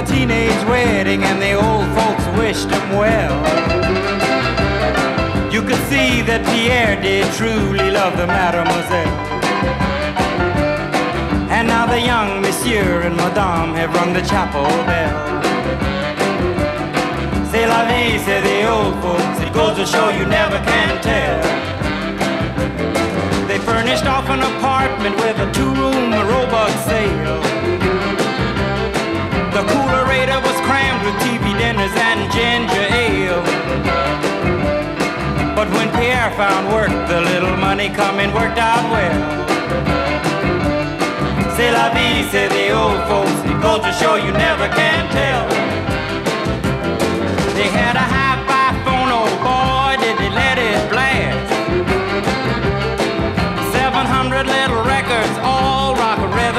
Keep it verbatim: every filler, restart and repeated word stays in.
a teenage wedding and the old folks wished him well. You could see that Pierre did truly love the mademoiselle. And now the young monsieur and madame have rung the chapel bell. C'est la vie, say the old folks, it goes to show you never can tell. They furnished off an apartment with a two-room robot sale. The coolerator was crammed with T V dinners and ginger ale. But when Pierre found work, the little money coming worked out well. C'est la vie, say the old folks, it goes to show you never can tell.